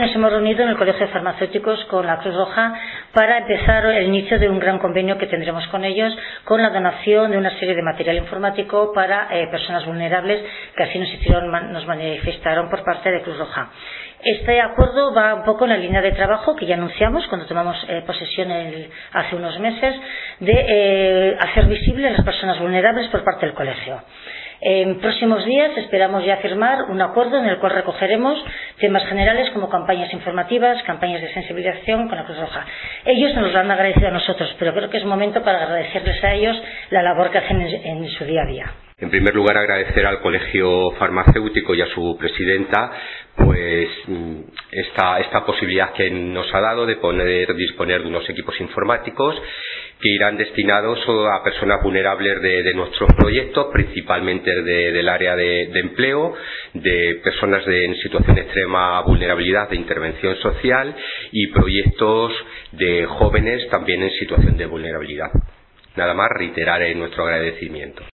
Nos hemos reunido en el Colegio de Farmacéuticos con la Cruz Roja para empezar el inicio de un gran convenio que tendremos con ellos, con la donación de una serie de material informático para personas vulnerables que así nos manifestaron por parte de Cruz Roja. Este acuerdo va un poco en la línea de trabajo que ya anunciamos cuando tomamos posesión hace unos meses de hacer visibles las personas vulnerables por parte del colegio. En próximos días esperamos ya firmar un acuerdo en el cual recogeremos temas generales como campañas informativas, campañas de sensibilización con la Cruz Roja. Ellos nos lo han agradecido a nosotros, pero creo que es momento para agradecerles a ellos la labor que hacen en su día a día. En primer lugar, agradecer al Colegio Farmacéutico y a su presidenta pues esta posibilidad que nos ha dado de poder disponer de unos equipos informáticos que irán destinados a personas vulnerables de nuestros proyectos, principalmente del área de empleo, de personas en situación de extrema vulnerabilidad de intervención social y proyectos de jóvenes también en situación de vulnerabilidad. Nada más, reiterar nuestro agradecimiento.